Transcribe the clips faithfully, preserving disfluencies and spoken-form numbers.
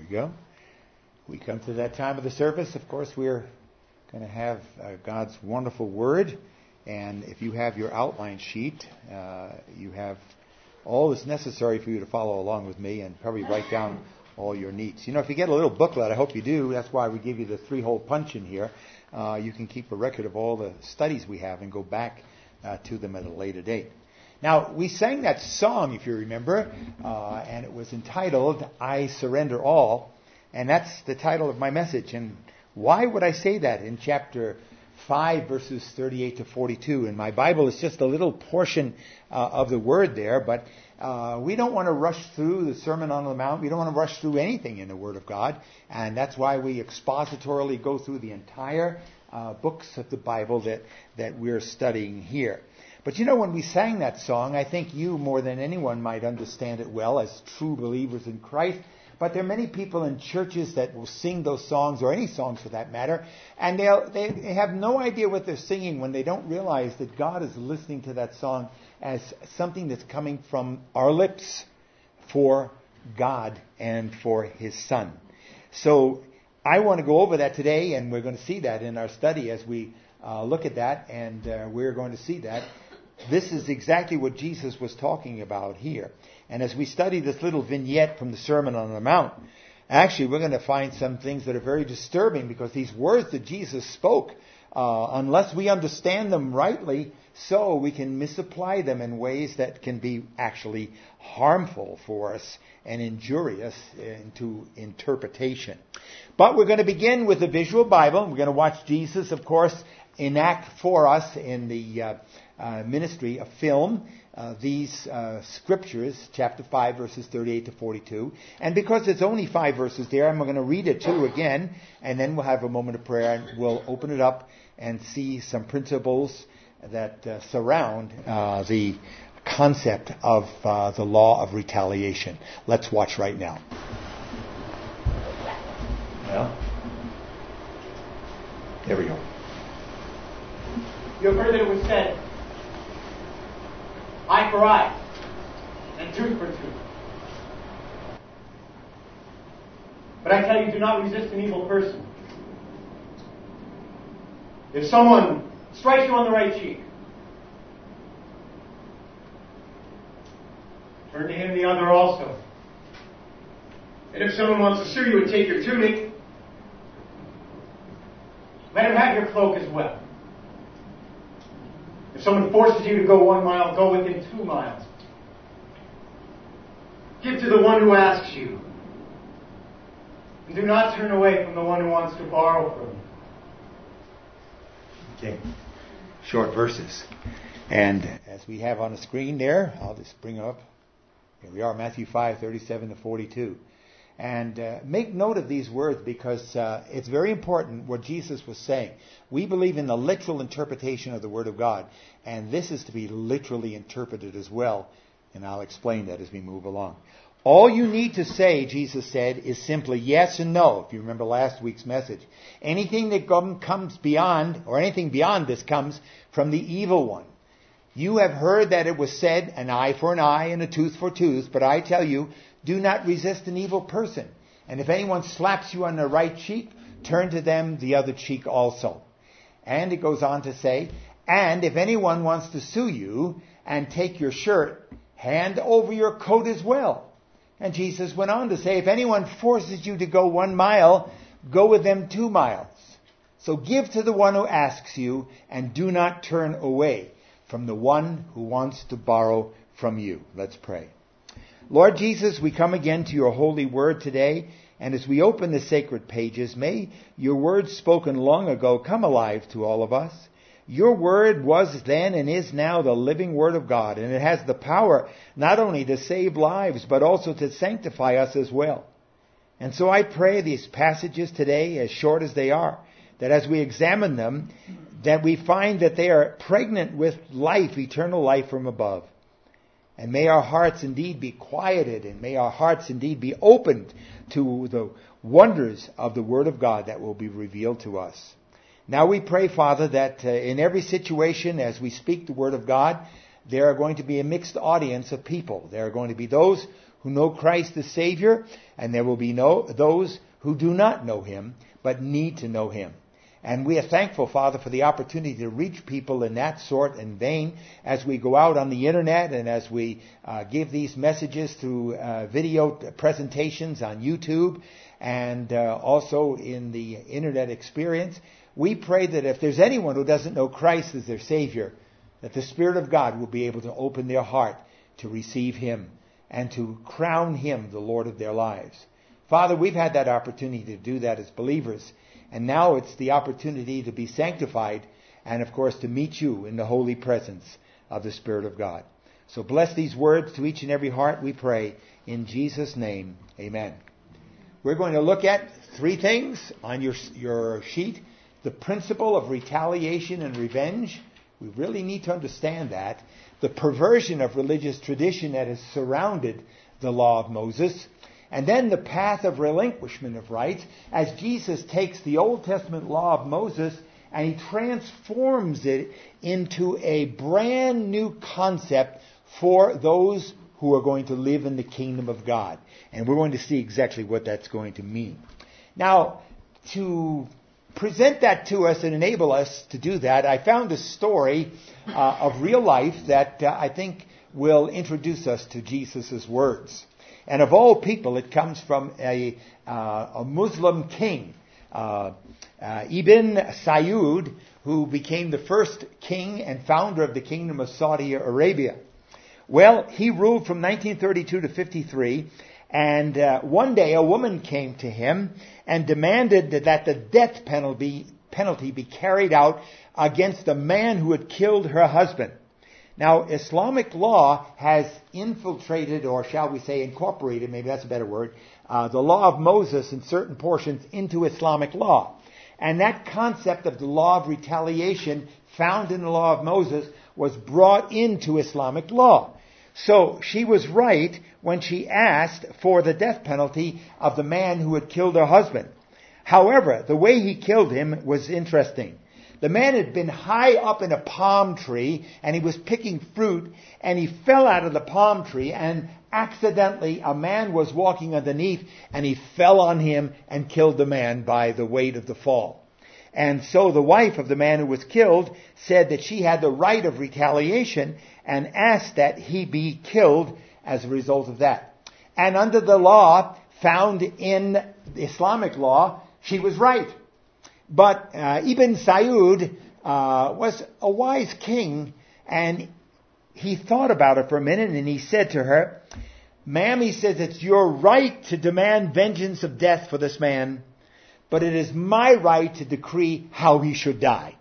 we go. We come to that time of the service. Of course, we're going to have uh, God's wonderful Word. And if you have your outline sheet, uh, you have all that's necessary for you to follow along with me and probably write down all your needs. You know, if you get a little booklet, I hope you do. That's why we give you the three-hole punch in here. Uh, you can keep a record of all the studies we have and go back uh, to them at a later date. Now, we sang that song, if you remember, uh, and it was entitled, I Surrender All. And that's the title of my message. And why would I say that in chapter five, verses thirty-eight to forty-two? In my Bible, it's just a little portion uh, of the word there, but uh, we don't want to rush through the Sermon on the Mount. We don't want to rush through anything in the Word of God. And that's why we expositorily go through the entire uh, books of the Bible that, that we're studying here. But you know, when we sang that song, I think you more than anyone might understand it well as true believers in Christ. But there are many people in churches that will sing those songs, or any songs for that matter, and they'll, they they have no idea what they're singing when they don't realize that God is listening to that song as something that's coming from our lips for God and for His Son. So I want to go over that today, and we're going to see that in our study as we uh, look at that, and uh, we're going to see that. This is exactly what Jesus was talking about here. And as we study this little vignette from the Sermon on the Mount, actually we're going to find some things that are very disturbing, because these words that Jesus spoke, uh, unless we understand them rightly, so we can misapply them in ways that can be actually harmful for us and injurious into interpretation. But we're going to begin with the visual Bible. We're going to watch Jesus, of course, enact for us in the uh, uh, ministry of film uh, these uh, scriptures, chapter five, verses thirty-eight to forty-two. And because it's only five verses there, I'm going to read it too again, and then we'll have a moment of prayer, and we'll open it up and see some principles that uh, surround uh, the concept of uh, the law of retaliation. Let's watch right now. Well, there we go. You have heard that it was said, eye for eye, and tooth for tooth. But I tell you, do not resist an evil person. If someone strikes you on the right cheek, turn to him the other also. And if someone wants to sue you and take your tunic, let him have your cloak as well. If someone forces you to go one mile, go with him two miles. Give to the one who asks you, and do not turn away from the one who wants to borrow from you. Okay. Short verses. And as we have on the screen there, I'll just bring up, here we are, Matthew five, thirty-seven to forty-two. And uh, make note of these words, because uh, it's very important what Jesus was saying. We believe in the literal interpretation of the Word of God, and this is to be literally interpreted as well, and I'll explain that as we move along. All you need to say, Jesus said, is simply yes and no, if you remember last week's message. Anything that comes beyond, or anything beyond this, comes from the evil one. You have heard that it was said, an eye for an eye and a tooth for tooth, but I tell you, do not resist an evil person. And if anyone slaps you on the right cheek, turn to them the other cheek also. And it goes on to say, and if anyone wants to sue you and take your shirt, hand over your coat as well. And Jesus went on to say, if anyone forces you to go one mile, go with them two miles. So give to the one who asks you, and do not turn away from the one who wants to borrow from you. Let's pray. Lord Jesus, we come again to your holy word today, and as we open the sacred pages, may your word spoken long ago come alive to all of us. Your word was then and is now the living word of God, and it has the power not only to save lives, but also to sanctify us as well. And so I pray these passages today, as short as they are, that as we examine them, that we find that they are pregnant with life, eternal life from above. And may our hearts indeed be quieted, and may our hearts indeed be opened to the wonders of the Word of God that will be revealed to us. Now we pray, Father, that uh, in every situation as we speak the Word of God, there are going to be a mixed audience of people. There are going to be those who know Christ as Savior, and there will be no those who do not know Him, but need to know Him. And we are thankful, Father, for the opportunity to reach people in that sort and vein as we go out on the internet and as we uh, give these messages through uh, video presentations on YouTube and uh, also in the internet experience. We pray that if there's anyone who doesn't know Christ as their Savior, that the Spirit of God will be able to open their heart to receive Him and to crown Him the Lord of their lives. Father, we've had that opportunity to do that as believers. And now it's the opportunity to be sanctified and, of course, to meet you in the holy presence of the Spirit of God. So bless these words to each and every heart, we pray. In Jesus' name, amen. We're going to look at three things on your, your sheet. The principle of retaliation and revenge. We really need to understand that. The perversion of religious tradition that has surrounded the law of Moses. And then the path of relinquishment of rights as Jesus takes the Old Testament law of Moses and He transforms it into a brand new concept for those who are going to live in the kingdom of God. And we're going to see exactly what that's going to mean. Now, to present that to us and enable us to do that, I found a story uh, of real life that uh, I think will introduce us to Jesus' words. And of all people, it comes from a, uh, a Muslim king, uh, uh, Ibn Saud, who became the first king and founder of the kingdom of Saudi Arabia. Well, he ruled from nineteen thirty-two to fifty-three, and uh, one day a woman came to him and demanded that the death penalty, penalty be carried out against a man who had killed her husband. Now, Islamic law has infiltrated, or shall we say incorporated, maybe that's a better word, uh, the law of Moses in certain portions into Islamic law. And that concept of the law of retaliation found in the law of Moses was brought into Islamic law. So she was right when she asked for the death penalty of the man who had killed her husband. However, the way he killed him was interesting. The man had been high up in a palm tree, and he was picking fruit, and he fell out of the palm tree, and accidentally a man was walking underneath, and he fell on him and killed the man by the weight of the fall. And so the wife of the man who was killed said that she had the right of retaliation and asked that he be killed as a result of that. And under the law found in Islamic law, she was right. But uh, Ibn Saud uh, was a wise king, and he thought about it for a minute, and he said to her, "Ma'am," he says, "it's your right to demand vengeance of death for this man, but it is my right to decree how he should die."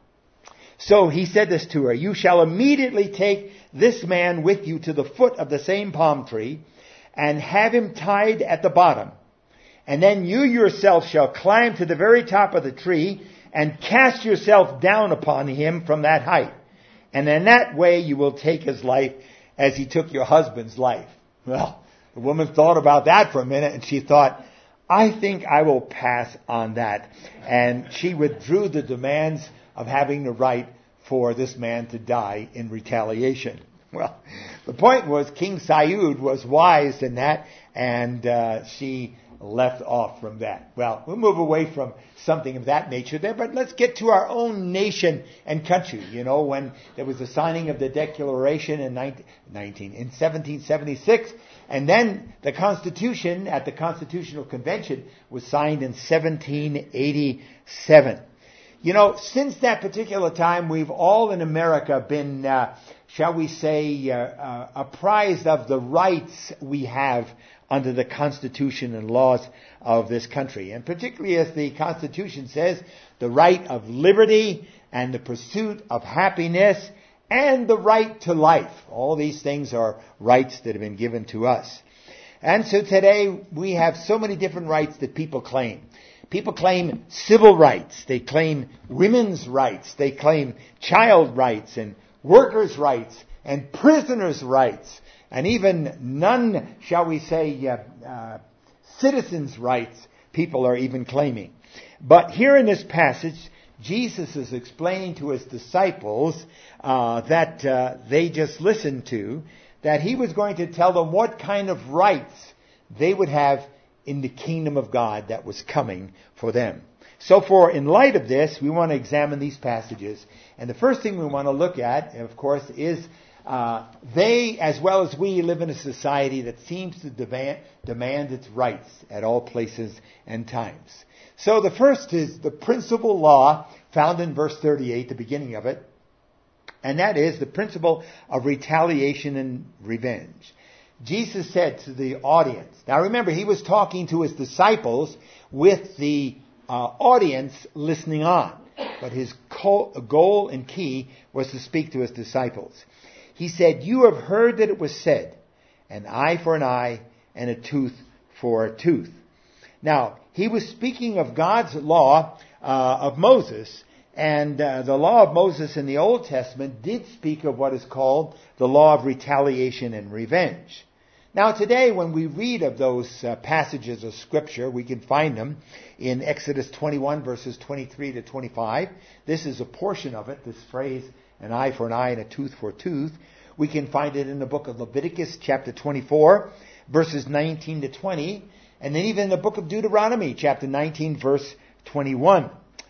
So he said this to her, "You shall immediately take this man with you to the foot of the same palm tree, and have him tied at the bottom. And then you yourself shall climb to the very top of the tree and cast yourself down upon him from that height. And in that way you will take his life as he took your husband's life." Well, the woman thought about that for a minute, and she thought, "I think I will pass on that." And she withdrew the demands of having the right for this man to die in retaliation. Well, the point was King Saud was wise in that, and uh, she left off from that. Well, we'll move away from something of that nature there, but let's get to our own nation and country. You know, when there was the signing of the Declaration in nineteen, in seventeen seventy-six, and then the Constitution at the Constitutional Convention was signed in seventeen eighty-seven. You know, since that particular time, we've all in America been, uh, shall we say, uh, uh, apprised of the rights we have under the Constitution and laws of this country. And particularly as the Constitution says, the right of liberty and the pursuit of happiness and the right to life. All these things are rights that have been given to us. And so today we have so many different rights that people claim. People claim civil rights. They claim women's rights. They claim child rights and workers' rights and prisoners' rights. And even none, shall we say, uh, uh, citizens' rights people are even claiming. But here in this passage, Jesus is explaining to his disciples uh, that uh, they just listened to, that he was going to tell them what kind of rights they would have in the kingdom of God that was coming for them. So for, in light of this, we want to examine these passages. And the first thing we want to look at, of course, is uh, they, as well as we, live in a society that seems to demand, demand its rights at all places and times. So the first is the principal law found in verse thirty-eight, the beginning of it. And that is the principle of retaliation and revenge. Jesus said to the audience, now remember, he was talking to his disciples with the uh, audience listening on. But his goal and key was to speak to his disciples. He said, you have heard that it was said, an eye for an eye and a tooth for a tooth. Now, he was speaking of God's law uh, of Moses. And uh, the law of Moses in the Old Testament did speak of what is called the law of retaliation and revenge. Now today, when we read of those uh, passages of Scripture, we can find them in Exodus twenty-one, verses twenty-three to twenty-five. This is a portion of it, this phrase, an eye for an eye and a tooth for a tooth. We can find it in the book of Leviticus, chapter twenty-four, verses nineteen to twenty, and then even in the book of Deuteronomy, chapter nineteen, verse twenty-one.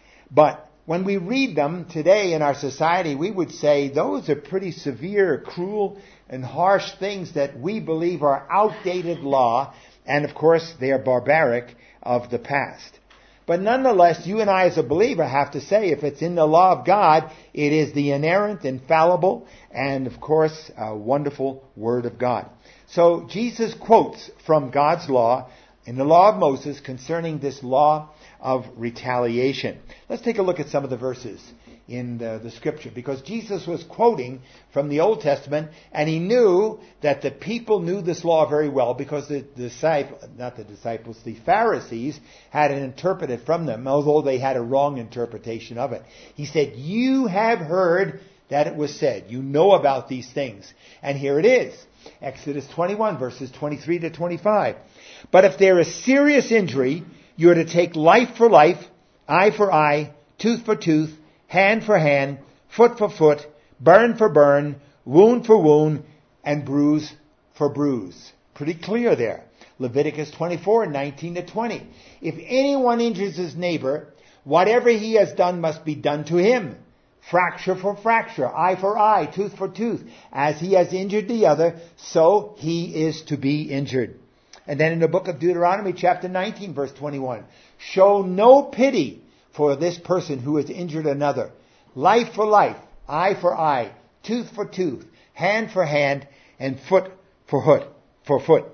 But when we read them today in our society, we would say those are pretty severe, cruel, and harsh things that we believe are outdated law, and of course they are barbaric of the past. But nonetheless, you and I as a believer have to say, if it's in the law of God, it is the inerrant, infallible, and of course, a wonderful Word of God. So Jesus quotes from God's law in the law of Moses concerning this law of retaliation. Let's take a look at some of the verses in the, the Scripture, because Jesus was quoting from the Old Testament, and he knew that the people knew this law very well, because the disciples, not the disciples, the Pharisees had it interpreted from them, although they had a wrong interpretation of it. He said, you have heard that it was said. You know about these things. And here it is. Exodus twenty-one, verses twenty-three to twenty-five. But if there is serious injury, you are to take life for life, eye for eye, tooth for tooth, hand for hand, foot for foot, burn for burn, wound for wound, and bruise for bruise. Pretty clear there. Leviticus twenty-four, nineteen to twenty. If anyone injures his neighbor, whatever he has done must be done to him. Fracture for fracture, eye for eye, tooth for tooth. As he has injured the other, so he is to be injured. And then in the book of Deuteronomy, chapter nineteen, verse twenty-one, show no pity for this person who has injured another. Life for life, eye for eye, tooth for tooth, hand for hand, and foot for foot. For foot.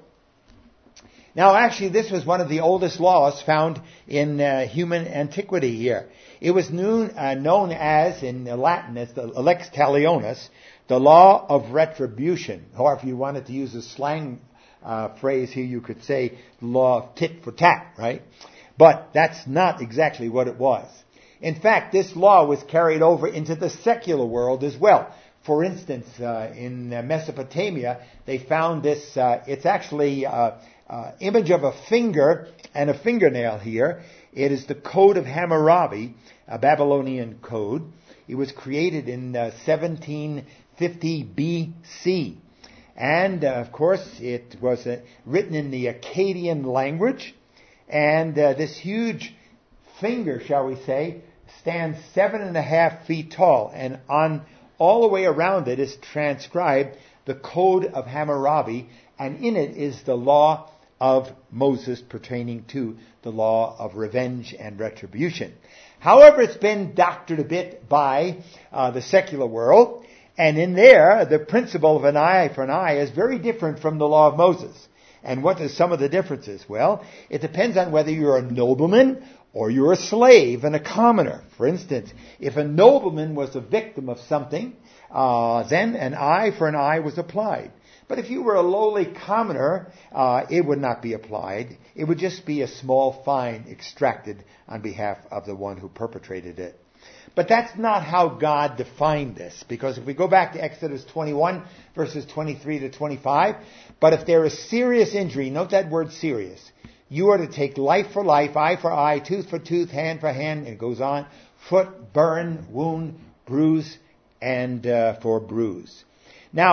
Now, actually, this was one of the oldest laws found in uh, human antiquity here. It was known, uh, known as, in Latin, as the lex talionis, the law of retribution. Or if you wanted to use a slang uh, phrase here, you could say the law of tit for tat, right? But that's not exactly what it was. In fact, this law was carried over into the secular world as well. For instance, uh, in Mesopotamia, they found this, uh, it's actually uh, uh, image of a finger and a fingernail here. It is the Code of Hammurabi, a Babylonian code. It was created in uh, seventeen fifty B C. And, uh, of course, it was uh, written in the Akkadian language. And uh, this huge finger, shall we say, stands seven and a half feet tall. And on all the way around it is transcribed the Code of Hammurabi. And in it is the law of Moses pertaining to the law of revenge and retribution. However, it's been doctored a bit by uh, the secular world. And in there, the principle of an eye for an eye is very different from the law of Moses. And what are some of the differences? Well, it depends on whether you're a nobleman or you're a slave and a commoner. For instance, if a nobleman was a victim of something, uh, then an eye for an eye was applied. But if you were a lowly commoner, uh, it would not be applied. It would just be a small fine extracted on behalf of the one who perpetrated it. But that's not how God defined this, because if we go back to Exodus twenty-one, verses twenty-three to twenty-five, but if there is serious injury, note that word serious, you are to take life for life, eye for eye, tooth for tooth, hand for hand, and it goes on, foot, burn, wound, bruise, and uh, for bruise. Now,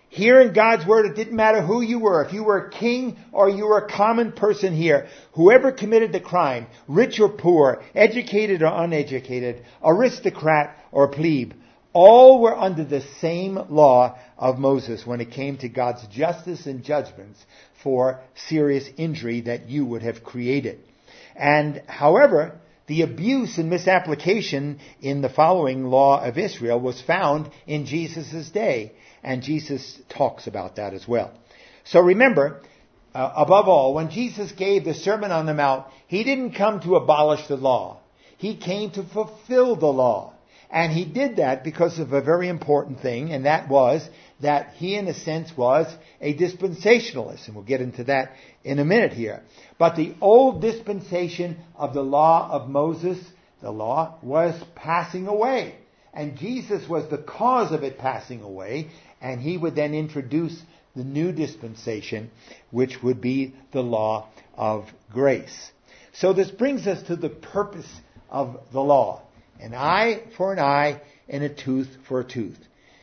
Here in God's Word, it didn't matter who you were. If you were a king or you were a common person here, whoever committed the crime, rich or poor, educated or uneducated, aristocrat or plebe, all were under the same law of Moses when it came to God's justice and judgments for serious injury that you would have created. And however, the abuse and misapplication in the following law of Israel was found in Jesus' day. And Jesus talks about that as well. So remember, uh, above all, when Jesus gave the Sermon on the Mount, he didn't come to abolish the law. He came to fulfill the law. And he did that because of a very important thing, and that was that he, in a sense, was a dispensationalist. And we'll get into that in a minute here. But the old dispensation of the law of Moses, the law, was passing away. And Jesus was the cause of it passing away. And he would then introduce the new dispensation, which would be the law of grace. So this brings us to the purpose of the law. An eye for an eye and a tooth for a tooth.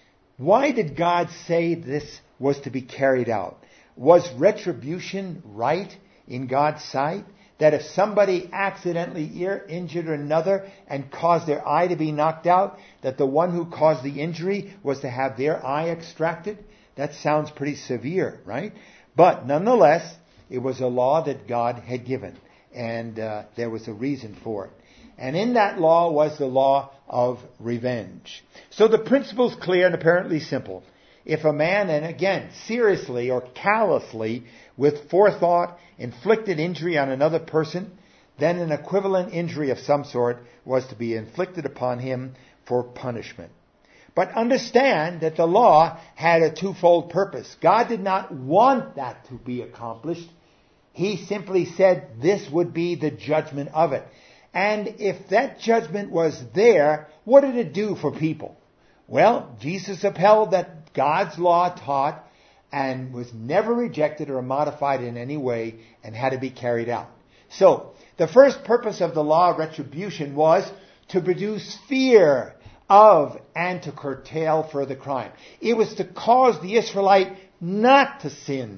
Why did God say this was to be carried out? Was retribution right in God's sight? That if somebody accidentally injured another and caused their eye to be knocked out, that the one who caused the injury was to have their eye extracted? That sounds pretty severe, right? But nonetheless, it was a law that God had given, and uh, there was a reason for it. And in that law was the law of revenge. So the principle is clear and apparently simple. If a man, and again, seriously or callously, with forethought, inflicted injury on another person, then an equivalent injury of some sort was to be inflicted upon him for punishment. But understand that the law had a twofold purpose. God did not want that to be accomplished. He simply said this would be the judgment of it. And if that judgment was there, what did it do for people? Well, Jesus upheld that God's law taught and was never rejected or modified in any way and had to be carried out. So, the first purpose of the law of retribution was to produce fear of and to curtail further crime. It was to cause the Israelite not to sin,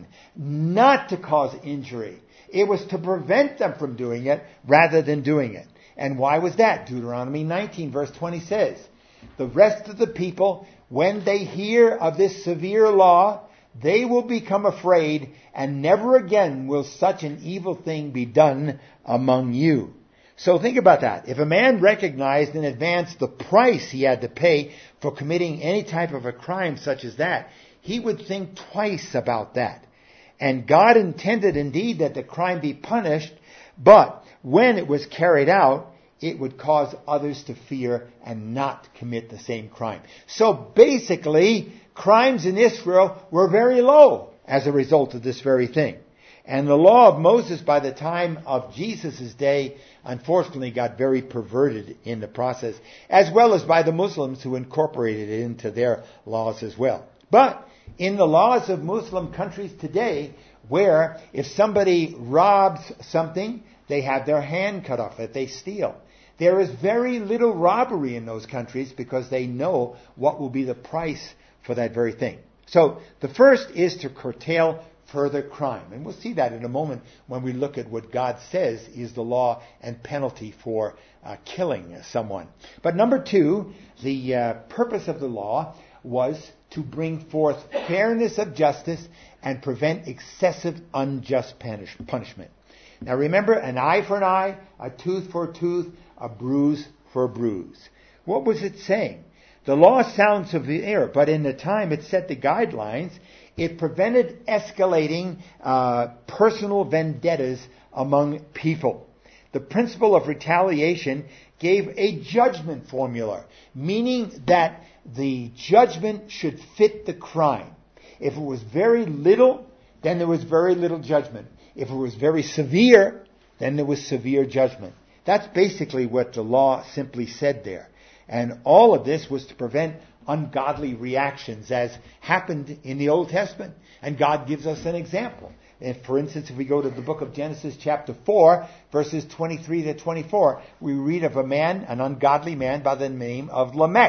not to cause injury. It was to prevent them from doing it rather than doing it. And why was that? Deuteronomy nineteen verse twenty says, the rest of the people, when they hear of this severe law, they will become afraid, and never again will such an evil thing be done among you. So think about that. If a man recognized in advance the price he had to pay for committing any type of a crime such as that, he would think twice about that. And God intended indeed that the crime be punished, but when it was carried out, it would cause others to fear and not commit the same crime. So basically, crimes in Israel were very low as a result of this very thing. And the law of Moses by the time of Jesus' day, unfortunately, got very perverted in the process, as well as by the Muslims who incorporated it into their laws as well. But in the laws of Muslim countries today, where if somebody robs something, they have their hand cut off if they steal. There is very little robbery in those countries because they know what will be the price for that very thing. So the first is to curtail further crime. And we'll see that in a moment when we look at what God says is the law and penalty for uh, killing someone. But number two, the uh, purpose of the law was to bring forth fairness of justice and prevent excessive unjust punish- punishment. Now remember, an eye for an eye, a tooth for a tooth, a bruise for a bruise. What was it saying? The law sounds severe, but in the time it set the guidelines. It prevented escalating uh, personal vendettas among people. The principle of retaliation gave a judgment formula, meaning that the judgment should fit the crime. If it was very little, then there was very little judgment. If it was very severe, then there was severe judgment. That's basically what the law simply said there. And all of this was to prevent ungodly reactions as happened in the Old Testament. And God gives us an example. And for instance, if we go to the book of Genesis chapter four, verses twenty-three to twenty-four, we read of a man, an ungodly man by the name of Lamech.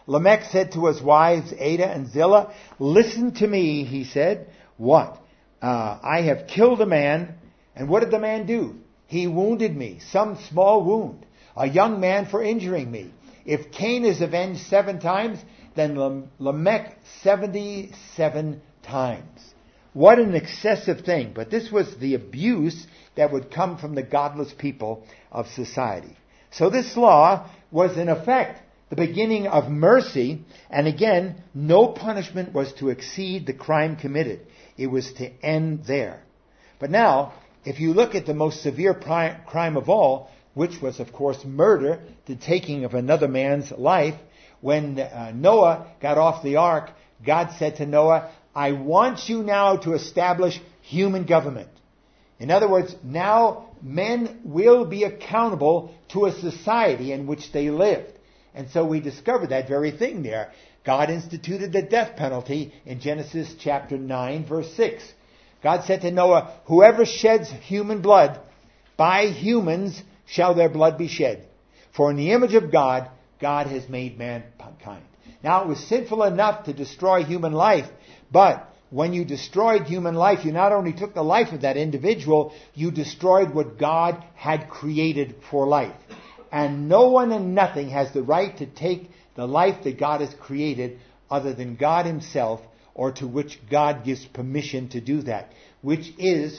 Lamech said to his wives, Ada and Zillah, listen to me, he said. What? Uh, I have killed a man. And what did the man do? He wounded me, some small wound, a young man for injuring me. If Cain is avenged seven times, then Lamech seventy-seven times. What an excessive thing. But this was the abuse that would come from the godless people of society. So this law was in effect the beginning of mercy. And again, no punishment was to exceed the crime committed. It was to end there. But now, if you look at the most severe crime of all, which was, of course, murder, the taking of another man's life, when uh, Noah got off the ark, God said to Noah, I want you now to establish human government. In other words, now men will be accountable to a society in which they lived. And so we discovered that very thing there. God instituted the death penalty in Genesis chapter nine, verse six. God said to Noah, whoever sheds human blood, by humans shall their blood be shed. For in the image of God, God has made mankind. Now it was sinful enough to destroy human life, but when you destroyed human life, you not only took the life of that individual, you destroyed what God had created for life. And no one and nothing has the right to take the life that God has created other than God himself, or to which God gives permission to do that, which is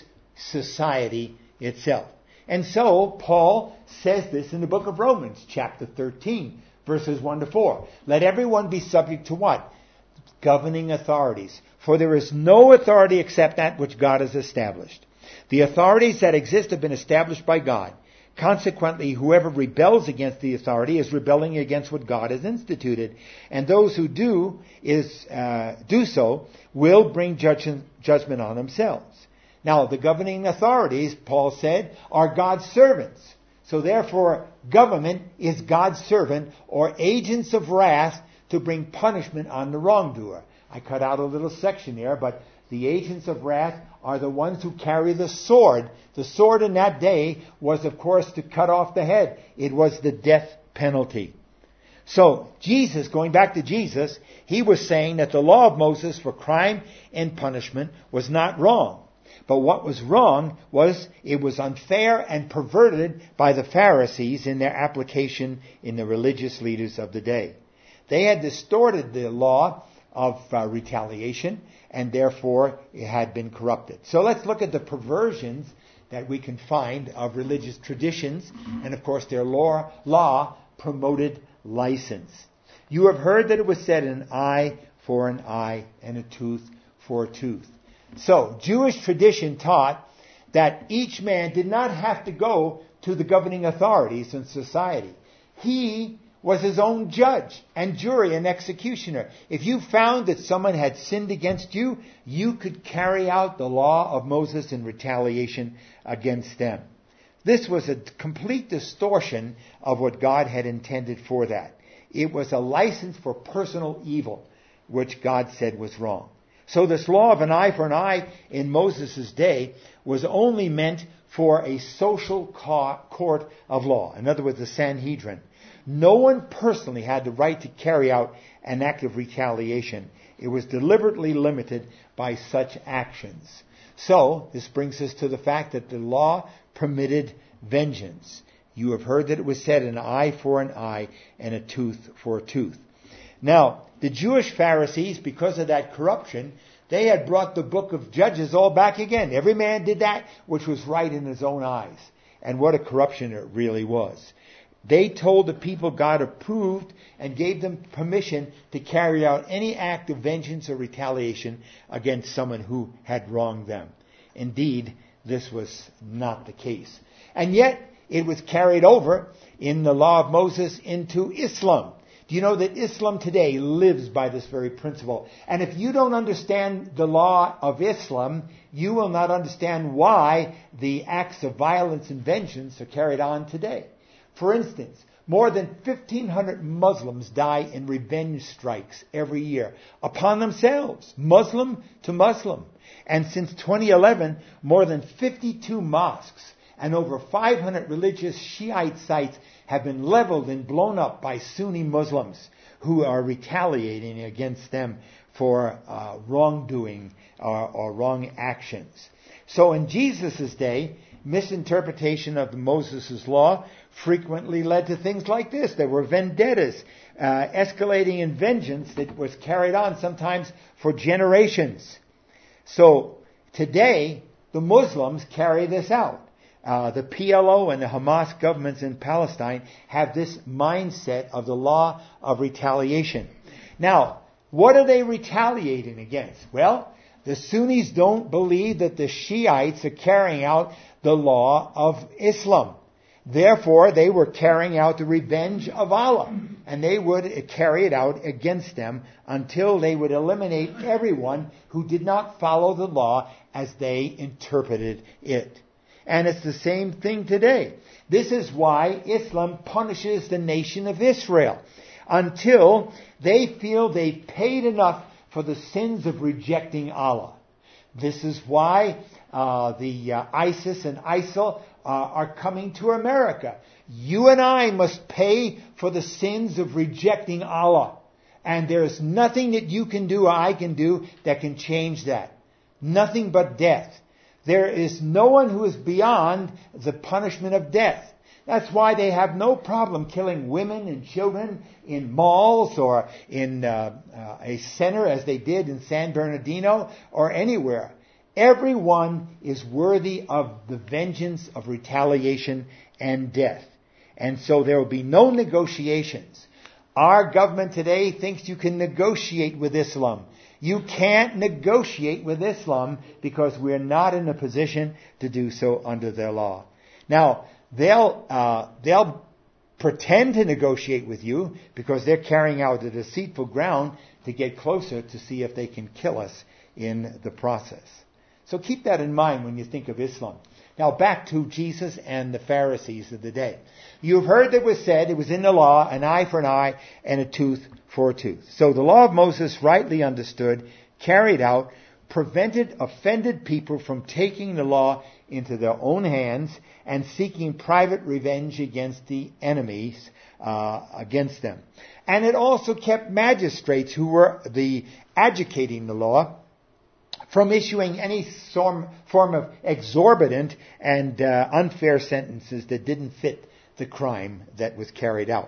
society itself. And so, Paul says this in the book of Romans, chapter thirteen, verses one to four. Let everyone be subject to what? Governing authorities. For there is no authority except that which God has established. The authorities that exist have been established by God. Consequently, whoever rebels against the authority is rebelling against what God has instituted. And those who do is uh, do so will bring judgment, judgment on themselves. Now, the governing authorities, Paul said, are God's servants. So therefore, government is God's servant, or agents of wrath to bring punishment on the wrongdoer. I cut out a little section there, but the agents of wrath are the ones who carry the sword. The sword in that day was, of course, to cut off the head. It was the death penalty. So, Jesus, going back to Jesus, he was saying that the law of Moses for crime and punishment was not wrong. But what was wrong was it was unfair and perverted by the Pharisees in their application in the religious leaders of the day. They had distorted the law of uh, retaliation, and therefore it had been corrupted. So let's look at the perversions that we can find of religious traditions, and of course their law, law promoted license. You have heard that it was said, an eye for an eye and a tooth for a tooth. So Jewish tradition taught that each man did not have to go to the governing authorities in society. He was his own judge and jury and executioner. If you found that someone had sinned against you, you could carry out the law of Moses in retaliation against them. This was a complete distortion of what God had intended for that. It was a license for personal evil, which God said was wrong. So this law of an eye for an eye in Moses' day was only meant for a social court of law. In other words, the Sanhedrin. No one personally had the right to carry out an act of retaliation. It was deliberately limited by such actions. So, this brings us to the fact that the law permitted vengeance. You have heard that it was said, an eye for an eye and a tooth for a tooth. Now, the Jewish Pharisees, because of that corruption, they had brought the book of Judges all back again. Every man did that which was right in his own eyes. And what a corruption it really was. They told the people God approved and gave them permission to carry out any act of vengeance or retaliation against someone who had wronged them. Indeed, this was not the case. And yet, it was carried over in the law of Moses into Islam. Do you know that Islam today lives by this very principle? And if you don't understand the law of Islam, you will not understand why the acts of violence and vengeance are carried on today. For instance, more than fifteen hundred Muslims die in revenge strikes every year upon themselves, Muslim to Muslim. And since twenty eleven, more than fifty-two mosques and over five hundred religious Shiite sites have been leveled and blown up by Sunni Muslims who are retaliating against them for uh, wrongdoing or, or wrong actions. So in Jesus' day, misinterpretation of Moses' law frequently led to things like this. There were vendettas, uh, escalating in vengeance that was carried on sometimes for generations. So today, the Muslims carry this out. Uh, the P L O and the Hamas governments in Palestine have this mindset of the law of retaliation. Now, what are they retaliating against? Well, the Sunnis don't believe that the Shiites are carrying out the law of Islam. Therefore, they were carrying out the revenge of Allah. And they would carry it out against them until they would eliminate everyone who did not follow the law as they interpreted it. And it's the same thing today. This is why Islam punishes the nation of Israel until they feel they've paid enough for the sins of rejecting Allah. This is why uh, the uh, ISIS and ISIL uh, are coming to America. You and I must pay for the sins of rejecting Allah. And there's nothing that you can do or I can do that can change that. Nothing but death. There is no one who is beyond the punishment of death. That's why they have no problem killing women and children in malls or in uh, uh, a center as they did in San Bernardino or anywhere. Everyone is worthy of the vengeance of retaliation and death. And so there will be no negotiations. Our government today thinks you can negotiate with Islam. You can't negotiate with Islam because we're not in a position to do so under their law. Now, they'll uh, they'll pretend to negotiate with you because they're carrying out a deceitful ground to get closer to see if they can kill us in the process. So keep that in mind when you think of Islam. Now back to Jesus and the Pharisees of the day. You've heard that was said, it was in the law, an eye for an eye and a tooth for a tooth. So the law of Moses, rightly understood, carried out, prevented offended people from taking the law into their own hands and seeking private revenge against the enemies uh, against them. And it also kept magistrates who were the adjudicating the law from issuing any form, form of exorbitant and uh, unfair sentences that didn't fit the crime that was carried out.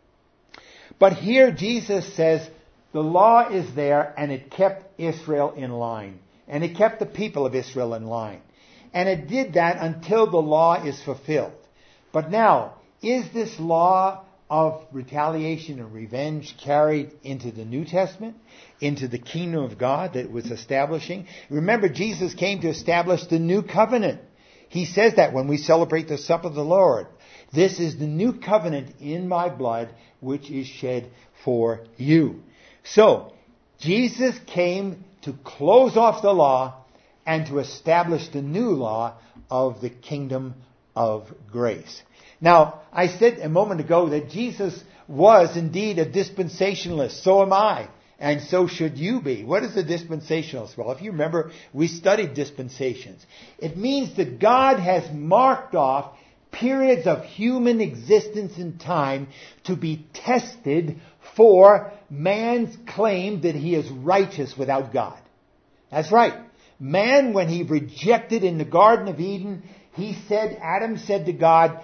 But here Jesus says the law is there and it kept Israel in line. And it kept the people of Israel in line. And it did that until the law is fulfilled. But now, is this law of retaliation and revenge carried into the New Testament? Into the kingdom of God that it was establishing? Remember, Jesus came to establish the new covenant. He says that when we celebrate the supper of the Lord. This is the new covenant in my blood, which is shed for you. So, Jesus came to close off the law and to establish the new law of the kingdom of grace. Now, I said a moment ago that Jesus was indeed a dispensationalist. So am I. And so should you be. What is a dispensationalist? Well, if you remember, we studied dispensations. It means that God has marked off periods of human existence and time to be tested for man's claim that he is righteous without God. That's right. Man, when he rejected in the Garden of Eden, he said, Adam said to God,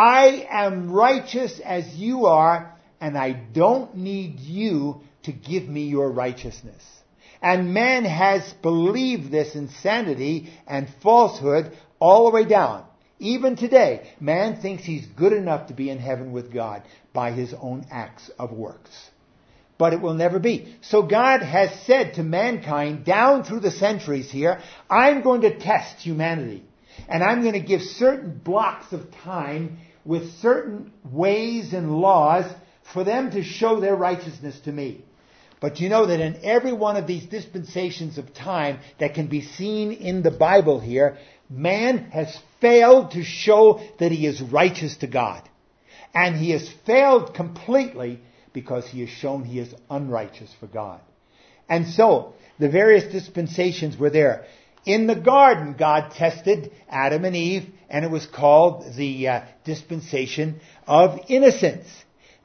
I am righteous as you are, and I don't need you to give me your righteousness. And man has believed this insanity and falsehood all the way down. Even today, man thinks he's good enough to be in heaven with God by his own acts of works. But it will never be. So God has said to mankind down through the centuries here, I'm going to test humanity. And I'm going to give certain blocks of time with certain ways and laws for them to show their righteousness to me. But you know that in every one of these dispensations of time that can be seen in the Bible here, man has failed to show that he is righteous to God. And he has failed completely because he has shown he is unrighteous for God. And so, the various dispensations were there. In the garden, God tested Adam and Eve, and it was called the uh, dispensation of innocence.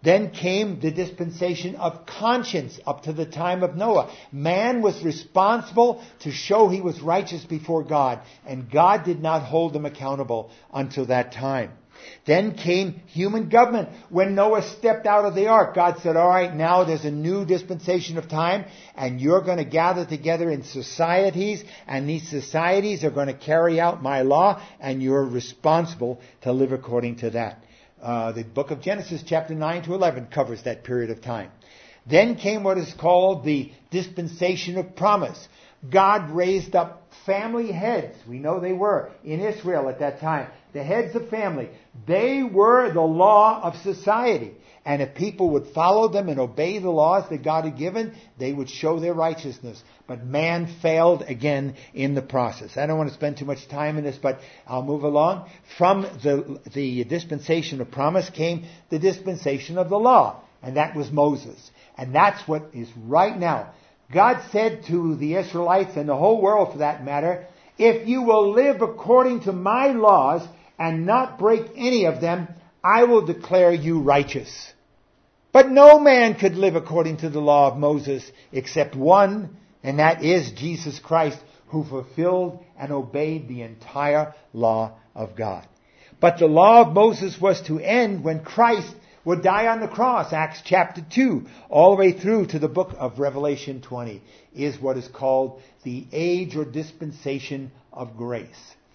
Then came the dispensation of conscience up to the time of Noah. Man was responsible to show he was righteous before God, and God did not hold him accountable until that time. Then came human government. When Noah stepped out of the ark, God said, all right, now there's a new dispensation of time, and you're going to gather together in societies, and these societies are going to carry out my law, and you're responsible to live according to that. Uh, the book of Genesis, chapter nine to eleven, covers that period of time. Then came what is called the dispensation of promise. God raised up family heads. We know they were in Israel at that time. The heads of family. They were the law of society. And if people would follow them and obey the laws that God had given, they would show their righteousness. But man failed again in the process. I don't want to spend too much time in this, but I'll move along. From the, the dispensation of promise came the dispensation of the law. And that was Moses. And that's what is right now. God said to the Israelites and the whole world for that matter, if you will live according to my laws and not break any of them, I will declare you righteous. But no man could live according to the law of Moses except one, and that is Jesus Christ, who fulfilled and obeyed the entire law of God. But the law of Moses was to end when Christ would die on the cross. Acts chapter two, all the way through to the book of Revelation twenty, is what is called the age or dispensation of grace.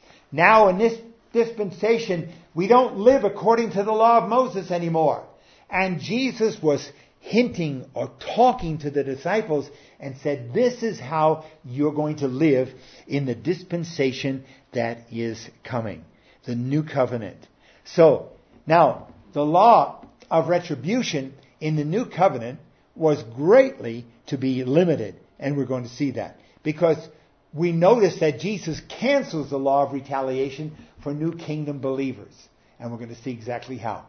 Now in this dispensation, we don't live according to the law of Moses anymore. And Jesus was hinting or talking to the disciples and said, this is how you're going to live in the dispensation that is coming. The new covenant. So, now, the law of retribution in the new covenant was greatly to be limited. And we're going to see that. Because we notice that Jesus cancels the law of retaliation for new kingdom believers. And we're going to see exactly how.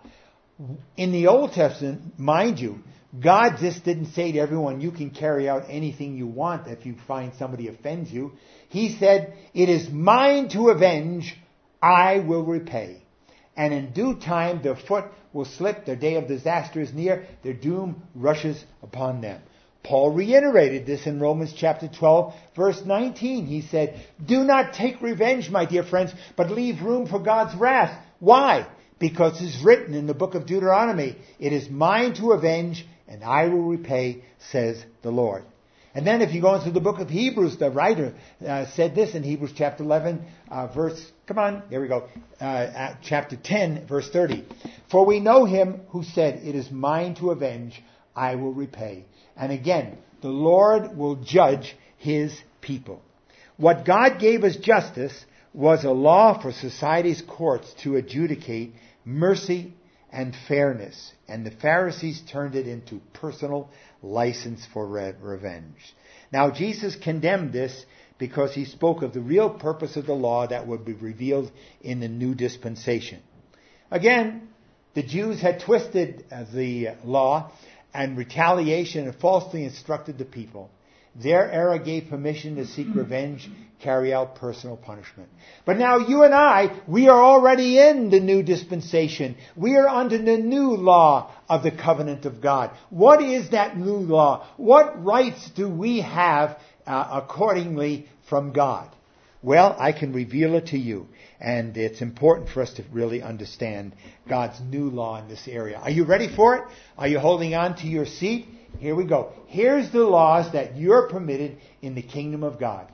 In the Old Testament, mind you, God just didn't say to everyone, you can carry out anything you want if you find somebody offends you. He said, it is mine to avenge, I will repay. And in due time, their foot will slip, their day of disaster is near, their doom rushes upon them. Paul reiterated this in Romans chapter twelve, verse nineteen. He said, do not take revenge, my dear friends, but leave room for God's wrath. Why? Because it's written in the book of Deuteronomy, it is mine to avenge, and I will repay, says the Lord. And then if you go into the book of Hebrews, the writer uh, said this in Hebrews chapter eleven, uh, verse, come on, there we go, uh, chapter ten, verse thirty. For we know him who said, it is mine to avenge, I will repay. And again, the Lord will judge his people. What God gave as justice was a law for society's courts to adjudicate mercy and fairness. And the Pharisees turned it into personal license for re- revenge. Now, Jesus condemned this because he spoke of the real purpose of the law that would be revealed in the new dispensation. Again, the Jews had twisted the law and retaliation and falsely instructed the people. Their error gave permission to seek revenge, carry out personal punishment. But now you and I, we are already in the new dispensation. We are under the new law of the covenant of God. What is that new law? What rights do we have uh, accordingly from God? Well, I can reveal it to you. And it's important for us to really understand God's new law in this area. Are you ready for it? Are you holding on to your seat? Here we go. Here's the laws that you're permitted in the kingdom of God.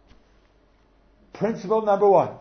Principle number one.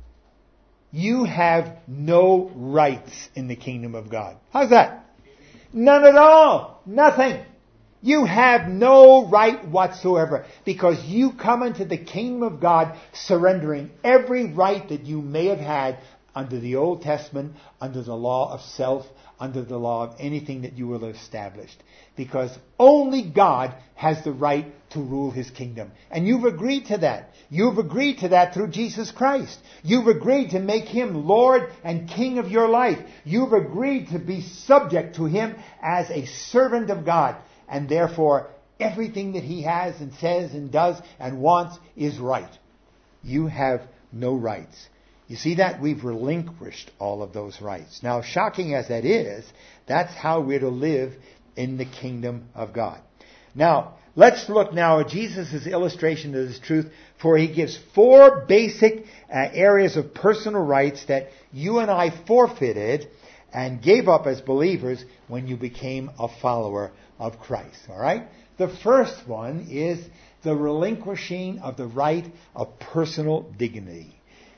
You have no rights in the kingdom of God. How's that? None at all. Nothing. You have no right whatsoever because you come into the kingdom of God surrendering every right that you may have had under the Old Testament, under the law of self, under the law of anything that you will have established. Because only God has the right to rule his kingdom. And you've agreed to that. You've agreed to that through Jesus Christ. You've agreed to make him Lord and King of your life. You've agreed to be subject to him as a servant of God. And therefore, everything that he has and says and does and wants is right. You have no rights. You see that? We've relinquished all of those rights. Now, shocking as that is, that's how we're to live in the kingdom of God. Now, let's look now at Jesus' illustration of this truth, for he gives four basic uh, areas of personal rights that you and I forfeited and gave up as believers when you became a follower of Christ. All right? The first one is the relinquishing of the right of personal dignity.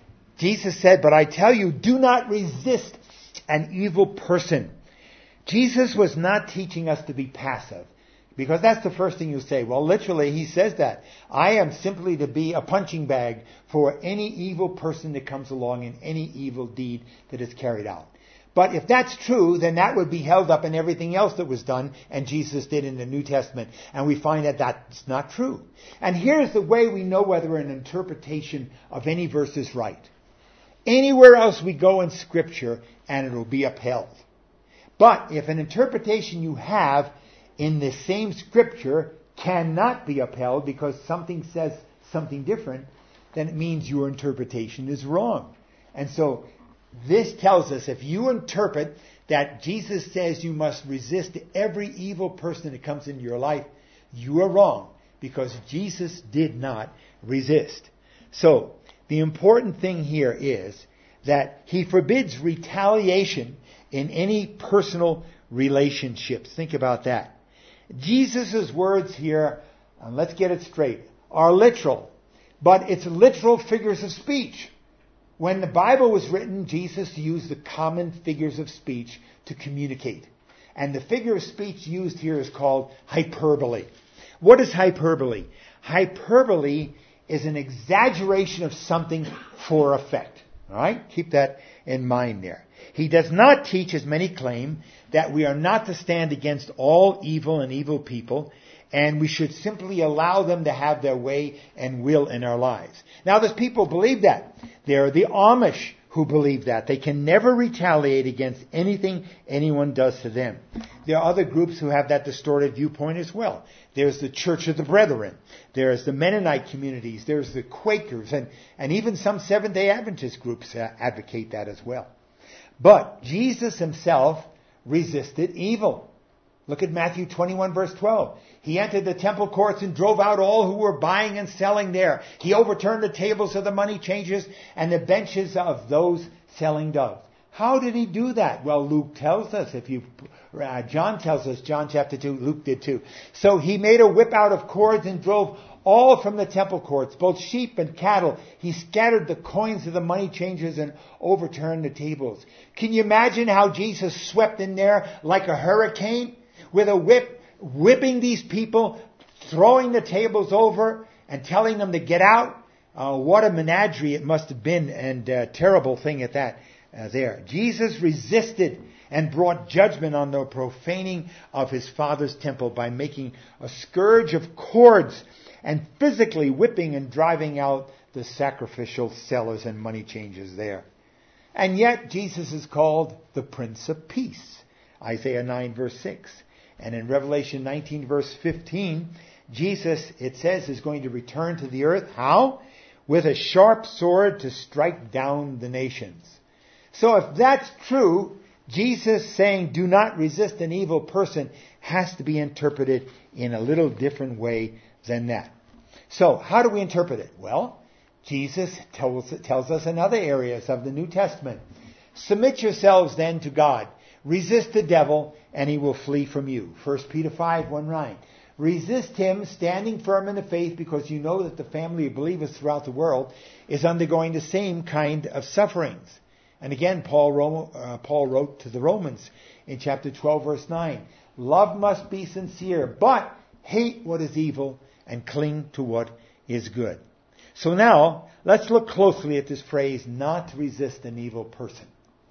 Jesus said, "But I tell you, do not resist an evil person." Jesus was not teaching us to be passive, because that's the first thing you say. Well, literally, he says that. I am simply to be a punching bag for any evil person that comes along in any evil deed that is carried out. But if that's true, then that would be held up in everything else that was done and Jesus did in the New Testament. And we find that that's not true. And here's the way we know whether an interpretation of any verse is right. Anywhere else we go in Scripture and it will be upheld. But if an interpretation you have in the same Scripture cannot be upheld because something says something different, then it means your interpretation is wrong. And so this tells us if you interpret that Jesus says you must resist every evil person that comes into your life, you are wrong, because Jesus did not resist. So the important thing here is that he forbids retaliation in any personal relationships. Think about that. Jesus' words here, and let's get it straight, are literal, but it's literal figures of speech. When the Bible was written, Jesus used the common figures of speech to communicate. And the figure of speech used here is called hyperbole. What is hyperbole? Hyperbole is an exaggeration of something for effect. All right? Keep that in mind there. He does not teach, as many claim, that we are not to stand against all evil and evil people, and we should simply allow them to have their way and will in our lives. Now, there's people who believe that. There are the Amish who believe that. They can never retaliate against anything anyone does to them. There are other groups who have that distorted viewpoint as well. There's the Church of the Brethren. There's the Mennonite communities. There's the Quakers. And, and even some Seventh-day Adventist groups uh, advocate that as well. But Jesus himself resisted evil. Look at Matthew twenty-one, verse twelve. He entered the temple courts and drove out all who were buying and selling there. He overturned the tables of the money changers and the benches of those selling doves. How did he do that? Well, Luke tells us. If you, uh, John tells us, John chapter two, Luke did too. So he made a whip out of cords and drove all from the temple courts, both sheep and cattle. He scattered the coins of the money changers and overturned the tables. Can you imagine how Jesus swept in there like a hurricane with a whip, whipping these people, throwing the tables over and telling them to get out? Uh, what a menagerie it must have been, and a terrible thing at that uh, there. Jesus resisted and brought judgment on the profaning of his Father's temple by making a scourge of cords and physically whipping and driving out the sacrificial sellers and money changers there. And yet Jesus is called the Prince of Peace. Isaiah nine verse six. And in Revelation nineteen verse fifteen, Jesus, it says, is going to return to the earth. How? With a sharp sword to strike down the nations. So if that's true, Jesus saying do not resist an evil person has to be interpreted in a little different way than that. So how do we interpret it? Well, Jesus tells, tells us in other areas of the New Testament. Submit yourselves then to God. Resist the devil and he will flee from you. First Peter five, one nine. Resist him, standing firm in the faith, because you know that the family of believers throughout the world is undergoing the same kind of sufferings. And again, Paul, uh, Paul wrote to the Romans in chapter twelve, verse nine. Love must be sincere, but hate what is evil and cling to what is good. So now, let's look closely at this phrase, not to resist an evil person.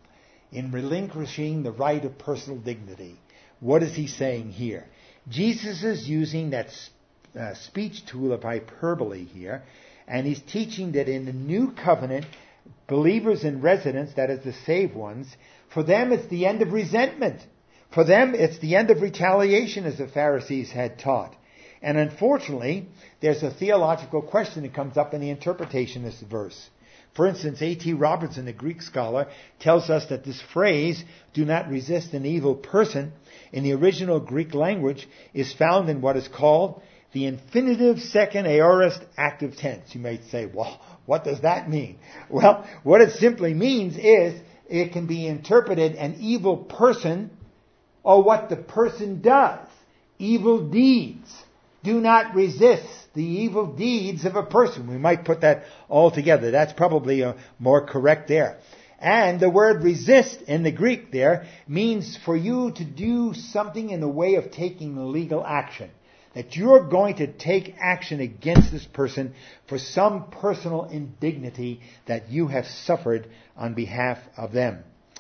In relinquishing the right of personal dignity, what is he saying here? Jesus is using that uh, speech tool of hyperbole here, and he's teaching that in the new covenant, believers and residents, that is the saved ones, for them it's the end of resentment. For them it's the end of retaliation, as the Pharisees had taught. And unfortunately, there's a theological question that comes up in the interpretation of this verse. For instance, A T Robertson, a Greek scholar, tells us that this phrase, do not resist an evil person, in the original Greek language is found in what is called the infinitive second aorist active tense. You might say, well, what does that mean? Well, what it simply means is it can be interpreted an evil person or what the person does. Evil deeds. Do not resist the evil deeds of a person. We might put that all together. That's probably uh, more correct there. And the word resist in the Greek there means for you to do something in the way of taking legal action. That you're going to take action against this person for some personal indignity that you have suffered on behalf of them.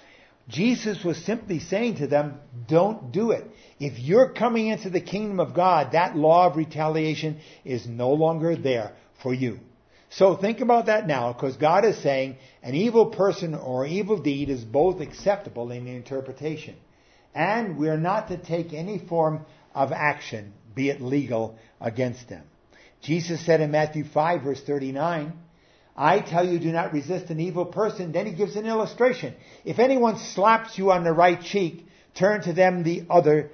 Jesus was simply saying to them, don't do it. If you're coming into the kingdom of God, that law of retaliation is no longer there for you. So think about that now, because God is saying an evil person or evil deed is both acceptable in the interpretation. And we're not to take any form of action, be it legal, against them. Jesus said in Matthew five, verse thirty-nine, I tell you, do not resist an evil person. Then he gives an illustration. If anyone slaps you on the right cheek, turn to them the other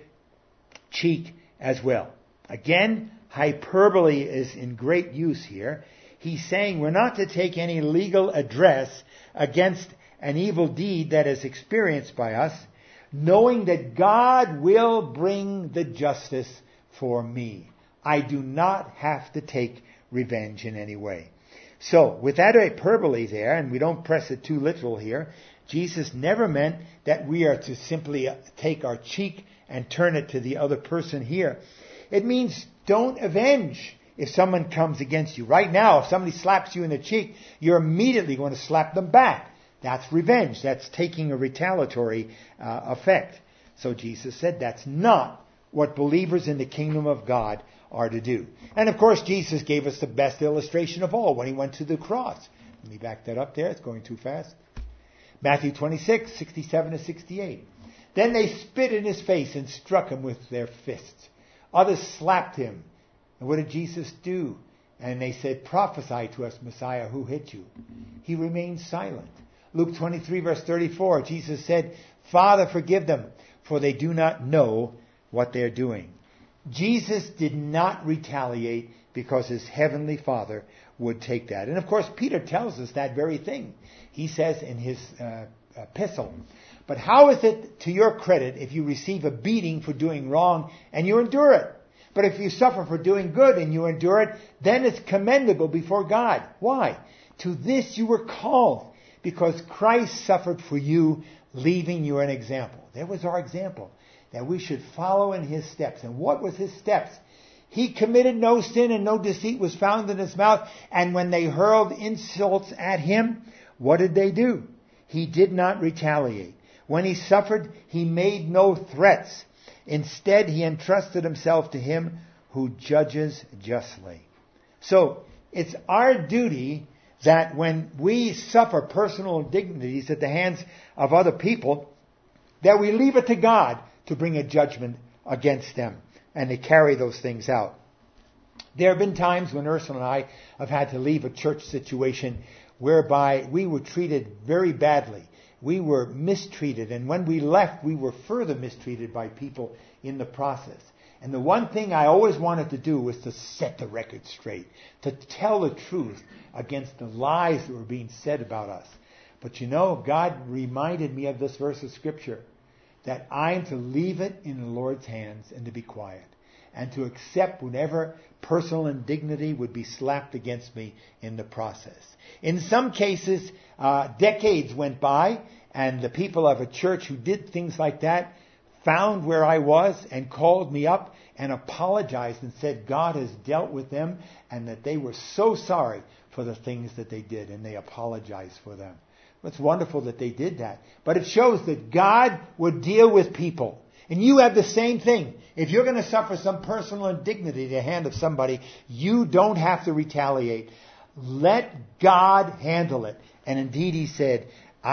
cheek as well. Again, hyperbole is in great use here. He's saying we're not to take any legal address against an evil deed that is experienced by us, knowing that God will bring the justice for me. I do not have to take revenge in any way. So, with that hyperbole there, and we don't press it too literal here, Jesus never meant that we are to simply take our cheek and turn it to the other person here. It means don't avenge if someone comes against you. Right now, if somebody slaps you in the cheek, you're immediately going to slap them back. That's revenge. That's taking a retaliatory uh, effect. So Jesus said that's not what believers in the kingdom of God are to do. And of course, Jesus gave us the best illustration of all when he went to the cross. Let me back that up there. It's going too fast. Matthew twenty-six, sixty-seven to sixty-eight. Then they spit in his face and struck him with their fists. Others slapped him. And what did Jesus do? And they said, prophesy to us, Messiah, who hit you? He remained silent. Luke twenty-three, verse thirty-four, Jesus said, Father, forgive them, for they do not know what they're doing. Jesus did not retaliate because his heavenly Father would take that. And of course, Peter tells us that very thing. He says in his uh, epistle, but how is it to your credit if you receive a beating for doing wrong and you endure it? But if you suffer for doing good and you endure it, then it's commendable before God. Why? To this you were called, because Christ suffered for you, leaving you an example. There was our example, that we should follow in his steps. And what was his steps? He committed no sin and no deceit was found in his mouth. And when they hurled insults at him, what did they do? He did not retaliate. When he suffered, he made no threats. Instead, he entrusted himself to him who judges justly. So, it's our duty that when we suffer personal indignities at the hands of other people, that we leave it to God to bring a judgment against them and to carry those things out. There have been times when Ursula and I have had to leave a church situation whereby we were treated very badly. We were mistreated, and when we left, we were further mistreated by people in the process. And the one thing I always wanted to do was to set the record straight, to tell the truth against the lies that were being said about us. But you know, God reminded me of this verse of Scripture, that I'm to leave it in the Lord's hands and to be quiet, and to accept whatever personal indignity would be slapped against me in the process. In some cases, uh, decades went by, and the people of a church who did things like that found where I was and called me up and apologized and said God has dealt with them and that they were so sorry for the things that they did, and they apologized for them. It's wonderful that they did that. But it shows that God would deal with people. And you have the same thing. If you're going to suffer some personal indignity at the hand of somebody, you don't have to retaliate. Let God handle it. And indeed he said,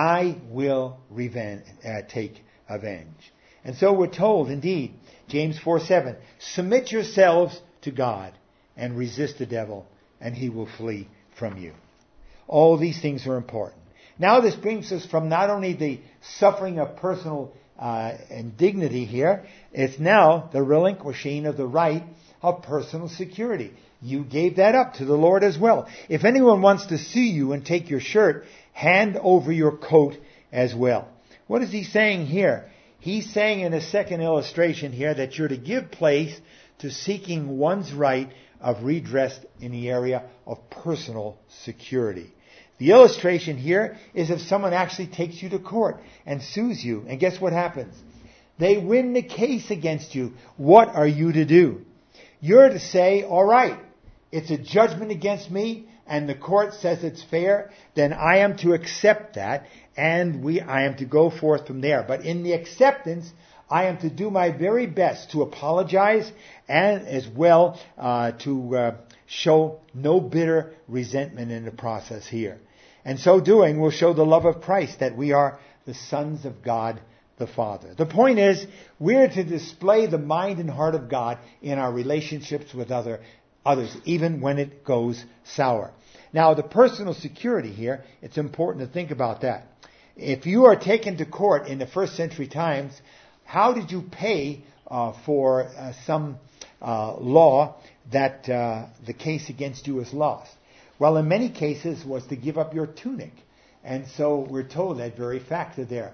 I will revenge, uh, take avenge. And so we're told, indeed, James four seven, submit yourselves to God and resist the devil, and he will flee from you. All these things are important. Now this brings us from not only the suffering of personal uh, indignity here, it's now the relinquishing of the right of personal security. You gave that up to the Lord as well. If anyone wants to sue you and take your shirt, hand over your coat as well. What is he saying here? He's saying in a second illustration here that you're to give place to seeking one's right of redress in the area of personal security. The illustration here is if someone actually takes you to court and sues you, and guess what happens? They win the case against you. What are you to do? You're to say, all right, it's a judgment against me, and the court says it's fair, then I am to accept that, and we I am to go forth from there. But in the acceptance, I am to do my very best to apologize and as well uh, to uh, show no bitter resentment in the process here. And so doing will show the love of Christ, that we are the sons of God the Father. The point is, we're to display the mind and heart of God in our relationships with other others, even when it goes sour. Now, the personal security here, it's important to think about that. If you are taken to court in the first century times, how did you pay uh, for uh, some uh, law that uh, the case against you was lost? Well, in many cases was to give up your tunic. And so we're told that very factor there.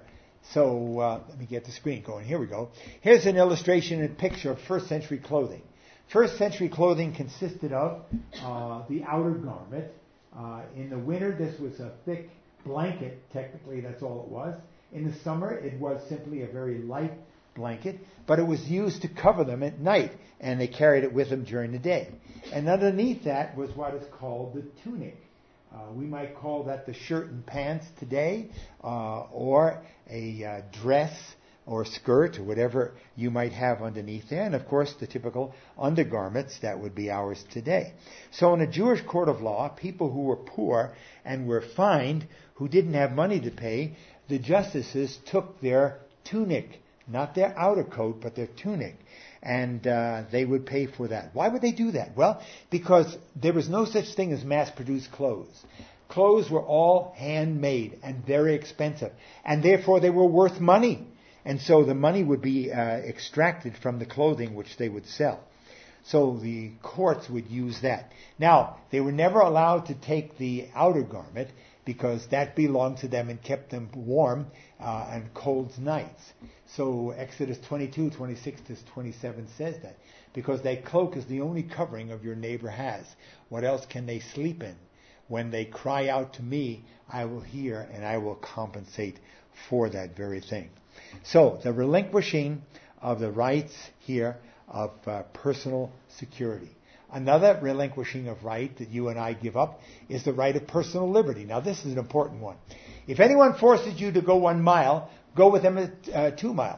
So uh, let me get the screen going. Here we go. Here's an illustration and picture of first century clothing. First century clothing consisted of uh, the outer garment. Uh, in the winter, this was a thick blanket. Technically, that's all it was. In the summer, it was simply a very light blanket, but it was used to cover them at night, and they carried it with them during the day. And underneath that was what is called the tunic. Uh, we might call that the shirt and pants today, uh, or a uh, dress or skirt or whatever you might have underneath there. And of course, the typical undergarments, that would be ours today. So in a Jewish court of law, people who were poor and were fined, who didn't have money to pay, the justices took their tunic, not their outer coat, but their tunic. And uh, they would pay for that. Why would they do that? Well, because there was no such thing as mass-produced clothes. Clothes were all handmade and very expensive. And therefore they were worth money. And so the money would be uh, extracted from the clothing which they would sell. So the courts would use that. Now, they were never allowed to take the outer garment because that belonged to them and kept them warm uh, on cold nights. So Exodus twenty-two, twenty-six to twenty-seven says that. Because that cloak is the only covering of your neighbor has. What else can they sleep in? When they cry out to me, I will hear and I will compensate for that very thing. So the relinquishing of the rights here of uh, personal security. Another relinquishing of right that you and I give up is the right of personal liberty. Now this is an important one. If anyone forces you to go one mile, go with them at uh, two miles.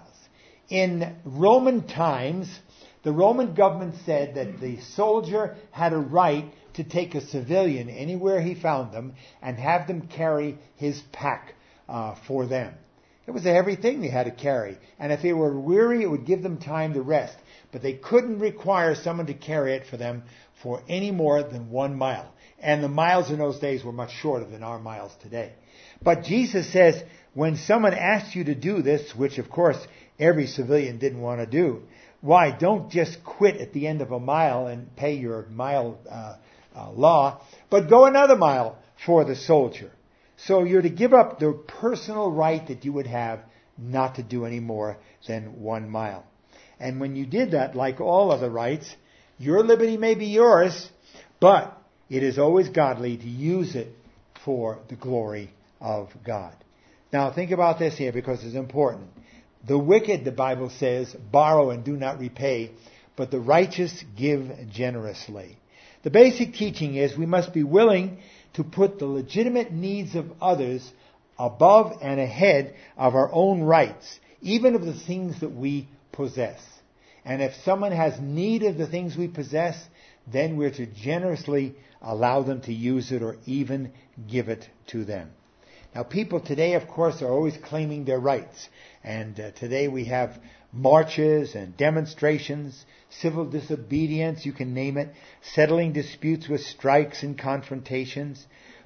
In Roman times, the Roman government said that the soldier had a right to take a civilian anywhere he found them and have them carry his pack uh, for them. It was a heavy thing they had to carry. And if they were weary, it would give them time to rest. But they couldn't require someone to carry it for them for any more than one mile. And the miles in those days were much shorter than our miles today. But Jesus says, when someone asks you to do this, which of course every civilian didn't want to do, why, don't just quit at the end of a mile and pay your mile uh, uh, law, but go another mile for the soldier. So you're to give up the personal right that you would have not to do any more than one mile. And when you did that, like all other rights, your liberty may be yours, but it is always godly to use it for the glory of God. Now think about this here because it's important. The wicked, the Bible says, borrow and do not repay, but the righteous give generously. The basic teaching is we must be willing to put the legitimate needs of others above and ahead of our own rights, even of the things that we possess. And if someone has need of the things we possess, then we're to generously allow them to use it or even give it to them. Now, people today, of course, are always claiming their rights. And uh, today we have marches and demonstrations, civil disobedience, you can name it, settling disputes with strikes and confrontations.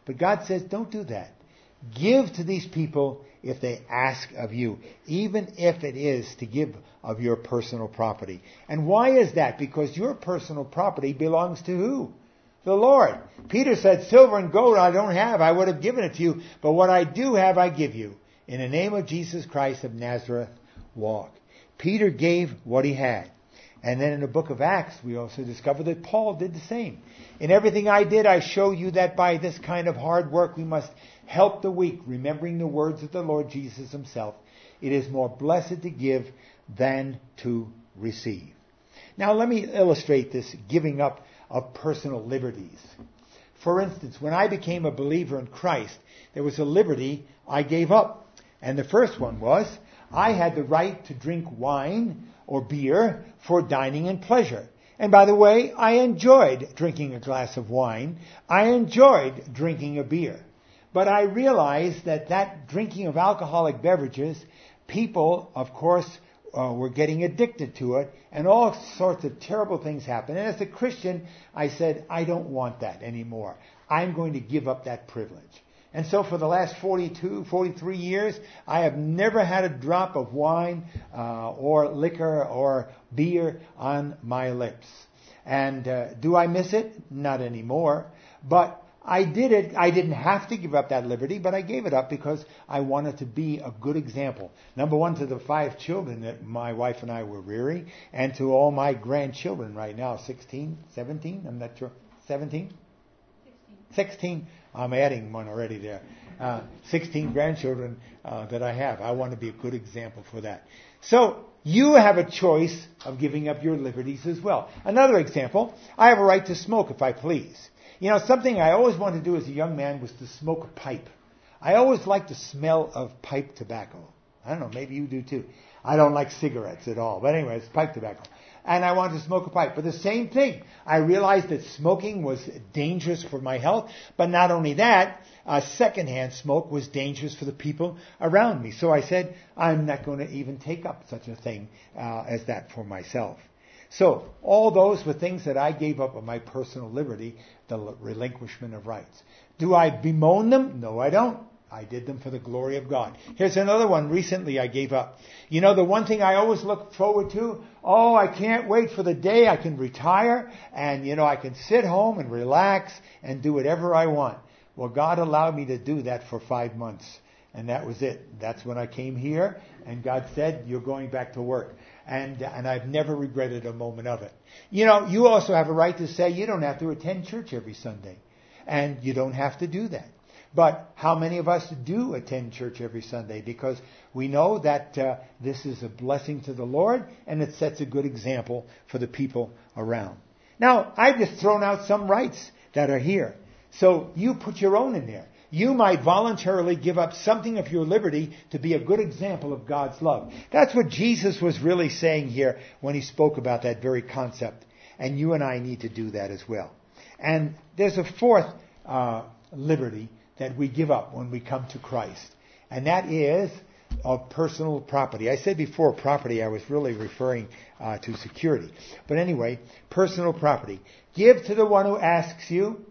But God says, don't do that. Give to these people if they ask of you, even if it is to give of your personal property. And why is that? Because your personal property belongs to who? The Lord. Peter said, silver and gold I don't have, I would have given it to you, but what I do have I give you. In the name of Jesus Christ of Nazareth, walk. Peter gave what he had. And then in the book of Acts, we also discover that Paul did the same. In everything I did, I show you that by this kind of hard work we must help the weak, remembering the words of the Lord Jesus himself. It is more blessed to give than to receive. Now let me illustrate this giving up of personal liberties. For instance, when I became a believer in Christ, there was a liberty I gave up. And the first one was, I had the right to drink wine or beer for dining and pleasure. And by the way, I enjoyed drinking a glass of wine. I enjoyed drinking a beer. But I realized that that drinking of alcoholic beverages, people, of course, uh, were getting addicted to it, and all sorts of terrible things happened. And as a Christian, I said, I don't want that anymore. I'm going to give up that privilege. And so for the last forty-two, forty-three years, I have never had a drop of wine uh, or liquor or beer on my lips. And uh, do I miss it? Not anymore. But I did it. I didn't have to give up that liberty, but I gave it up because I wanted to be a good example. Number one, to the five children that my wife and I were rearing, and to all my grandchildren right now, sixteen, seventeen, I'm not sure, seventeen? sixteen. I'm adding one already there. Uh, sixteen grandchildren uh, that I have. I want to be a good example for that. So, you have a choice of giving up your liberties as well. Another example, I have a right to smoke if I please. You know, something I always wanted to do as a young man was to smoke a pipe. I always liked the smell of pipe tobacco. I don't know, maybe you do too. I don't like cigarettes at all. But anyway, it's pipe tobacco. And I wanted to smoke a pipe. But the same thing, I realized that smoking was dangerous for my health. But not only that, uh, secondhand smoke was dangerous for the people around me. So I said, I'm not going to even take up such a thing uh, as that for myself. So all those were things that I gave up of my personal liberty, the relinquishment of rights. Do I bemoan them? No, I don't. I did them for the glory of God. Here's another one recently I gave up. You know, the one thing I always look forward to, oh, I can't wait for the day I can retire and, you know, I can sit home and relax and do whatever I want. Well, God allowed me to do that for five months. And that was it. That's when I came here, and God said, you're going back to work. And and I've never regretted a moment of it. You know, you also have a right to say you don't have to attend church every Sunday. And you don't have to do that. But how many of us do attend church every Sunday? Because we know that uh, this is a blessing to the Lord, and it sets a good example for the people around. Now, I've just thrown out some rights that are here. So you put your own in there. You might voluntarily give up something of your liberty to be a good example of God's love. That's what Jesus was really saying here when he spoke about that very concept. And you and I need to do that as well. And there's a fourth uh, liberty that we give up when we come to Christ. And that is of personal property. I said before property, I was really referring uh, to security. But anyway, personal property. Give to the one who asks you,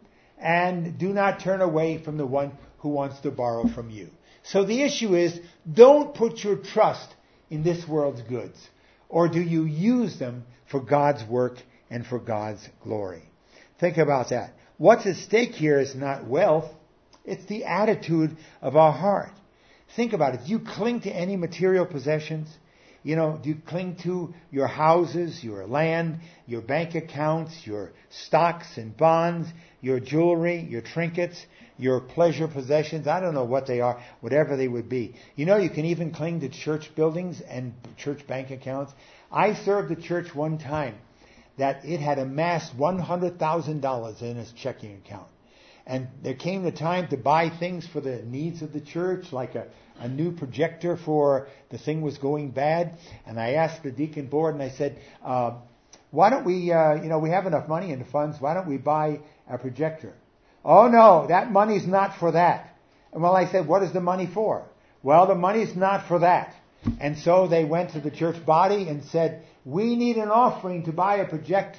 and do not turn away from the one who wants to borrow from you. So the issue is, don't put your trust in this world's goods. Or do you use them for God's work and for God's glory? Think about that. What's at stake here is not wealth. It's the attitude of our heart. Think about it. Do you cling to any material possessions? You know, do you cling to your houses, your land, your bank accounts, your stocks and bonds, your jewelry, your trinkets, your pleasure possessions? I don't know what they are, whatever they would be. You know, you can even cling to church buildings and church bank accounts. I served a church one time that it had amassed one hundred thousand dollars in its checking account. And there came the time to buy things for the needs of the church, like a, a new projector for the thing was going bad. And I asked the deacon board, and I said, uh, why don't we, uh, you know, we have enough money in the funds, why don't we buy a projector? Oh, no, that money's not for that. And well, I said, what is the money for? Well, the money's not for that. And so they went to the church body and said, we need an offering to buy a projector.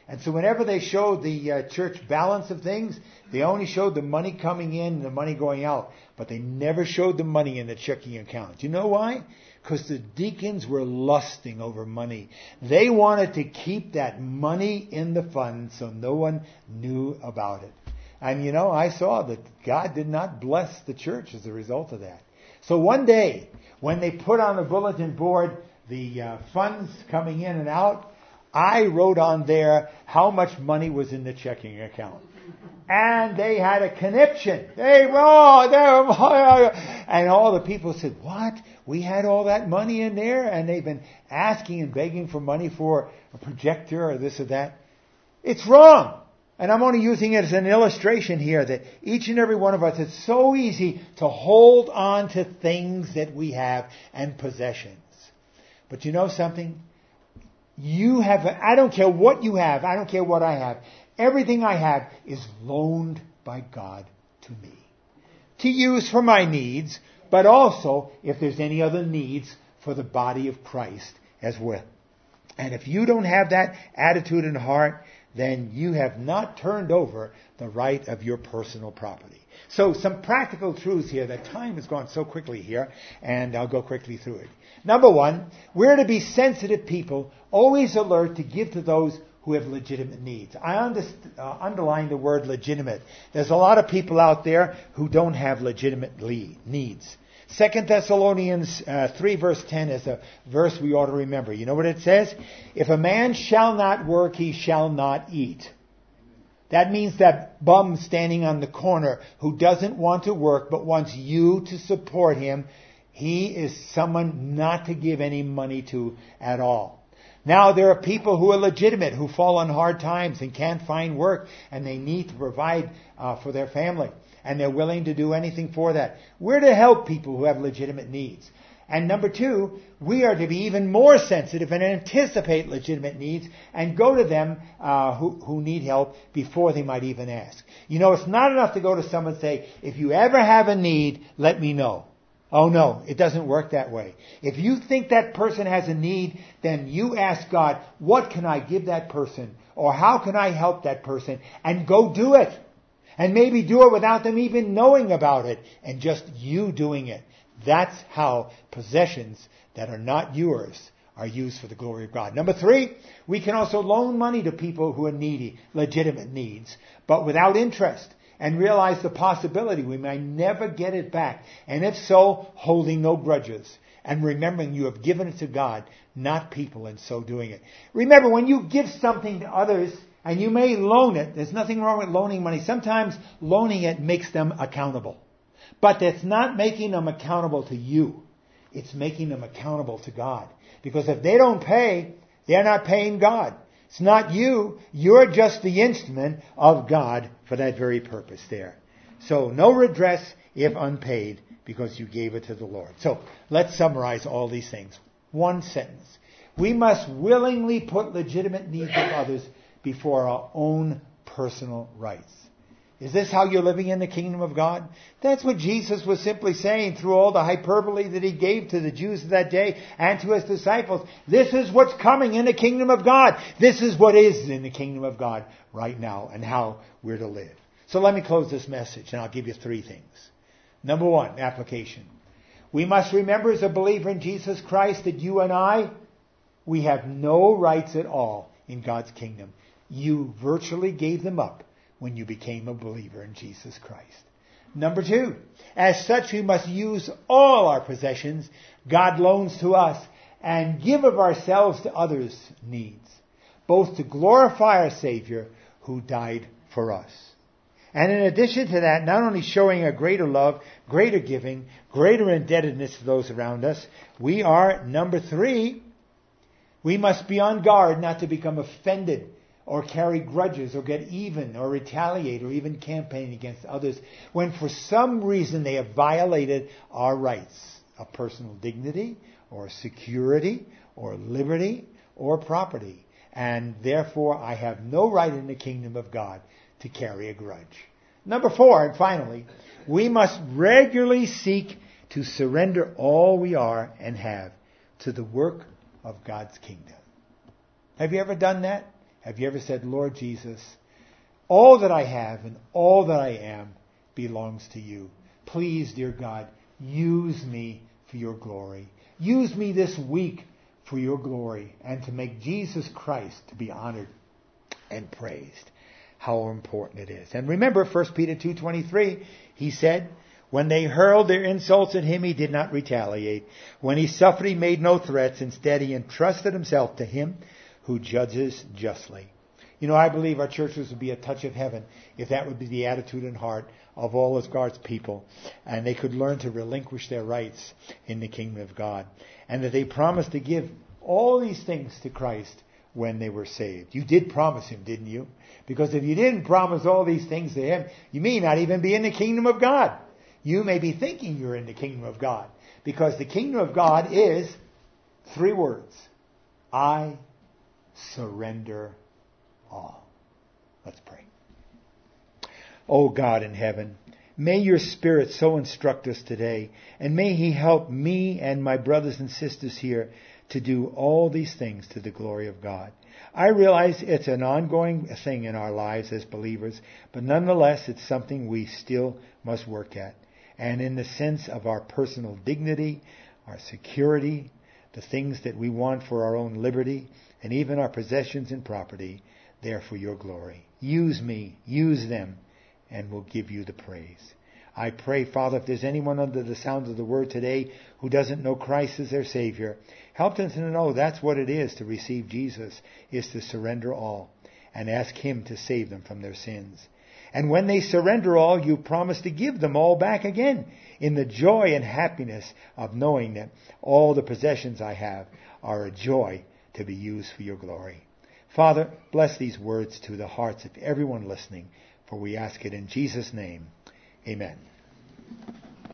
And so whenever they showed the uh, church balance of things, they only showed the money coming in and the money going out. But they never showed the money in the checking account. You know why? Because the deacons were lusting over money. They wanted to keep that money in the fund so no one knew about it. And you know, I saw that God did not bless the church as a result of that. So one day, when they put on the bulletin board the uh, funds coming in and out, I wrote on there how much money was in the checking account. And they had a conniption. They were all there. And all the people said, what? We had all that money in there? And they've been asking and begging for money for a projector or this or that. It's wrong. And I'm only using it as an illustration here that each and every one of us, it's so easy to hold on to things that we have and possessions. But you know something? You have, I don't care what you have, I don't care what I have. Everything I have is loaned by God to me. To use for my needs, but also if there's any other needs for the body of Christ as well. And if you don't have that attitude and heart, then you have not turned over the right of your personal property. So some practical truths here. That time has gone so quickly here, and I'll go quickly through it. Number one, we're to be sensitive people, always alert to give to those who have legitimate needs. I underst- uh, underline the word legitimate. There's a lot of people out there who don't have legitimate le- needs. Second Thessalonians uh, three verse ten is a verse we ought to remember. You know what it says? If a man shall not work, he shall not eat. That means that bum standing on the corner who doesn't want to work but wants you to support him, he is someone not to give any money to at all. Now there are people who are legitimate, who fall on hard times and can't find work, and they need to provide uh, for their family. And they're willing to do anything for that. We're to help people who have legitimate needs. And number two, we are to be even more sensitive and anticipate legitimate needs and go to them uh, who, who need help before they might even ask. You know, it's not enough to go to someone and say, if you ever have a need, let me know. Oh no, it doesn't work that way. If you think that person has a need, then you ask God, what can I give that person? Or how can I help that person? And go do it. And maybe do it without them even knowing about it, and just you doing it. That's how possessions that are not yours are used for the glory of God. Number three, we can also loan money to people who are needy, legitimate needs, but without interest, and realize the possibility we may never get it back. And if so, holding no grudges, and remembering you have given it to God, not people, in so doing it. Remember, when you give something to others, and you may loan it. There's nothing wrong with loaning money. Sometimes loaning it makes them accountable. But that's not making them accountable to you. It's making them accountable to God. Because if they don't pay, they're not paying God. It's not you. You're just the instrument of God for that very purpose there. So no redress if unpaid because you gave it to the Lord. So let's summarize all these things. One sentence. We must willingly put legitimate needs of others before our own personal rights. Is this how you're living in the kingdom of God? That's what Jesus was simply saying through all the hyperbole that he gave to the Jews of that day and to his disciples. This is what's coming in the kingdom of God. This is what is in the kingdom of God right now and how we're to live. So let me close this message and I'll give you three things. Number one, application. We must remember as a believer in Jesus Christ that you and I, we have no rights at all in God's kingdom. You virtually gave them up when you became a believer in Jesus Christ. Number two, as such we must use all our possessions God loans to us and give of ourselves to others' needs, both to glorify our Savior who died for us. And in addition to that, not only showing a greater love, greater giving, greater indebtedness to those around us, we are, number three, we must be on guard not to become offended or carry grudges or get even or retaliate or even campaign against others when for some reason they have violated our rights of personal dignity or security or liberty or property. And therefore I have no right in the kingdom of God to carry a grudge. Number four, and finally, we must regularly seek to surrender all we are and have to the work of God's kingdom. Have you ever done that? Have you ever said, Lord Jesus, all that I have and all that I am belongs to you. Please, dear God, use me for your glory. Use me this week for your glory and to make Jesus Christ to be honored and praised. How important it is. And remember, First Peter two twenty-three, he said, when they hurled their insults at him, he did not retaliate. When he suffered, he made no threats. Instead, he entrusted himself to him who judges justly. You know, I believe our churches would be a touch of heaven if that would be the attitude and heart of all of God's people. And they could learn to relinquish their rights in the kingdom of God. And that they promised to give all these things to Christ when they were saved. You did promise him, didn't you? Because if you didn't promise all these things to him, you may not even be in the kingdom of God. You may be thinking you're in the kingdom of God. Because the kingdom of God is three words. I surrender all. Let's pray. Oh God in heaven, may your Spirit so instruct us today, and may he help me and my brothers and sisters here to do all these things to the glory of God. I realize it's an ongoing thing in our lives as believers, but nonetheless it's something we still must work at. And in the sense of our personal dignity, our security, the things that we want for our own liberty, and even our possessions and property, they're for your glory. Use me, use them, and we'll give you the praise. I pray, Father, if there's anyone under the sound of the word today who doesn't know Christ as their Savior, help them to know that's what it is to receive Jesus, is to surrender all and ask him to save them from their sins. And when they surrender all, you promise to give them all back again in the joy and happiness of knowing that all the possessions I have are a joy to be used for your glory. Father, bless these words to the hearts of everyone listening, for we ask it in Jesus' name. Amen.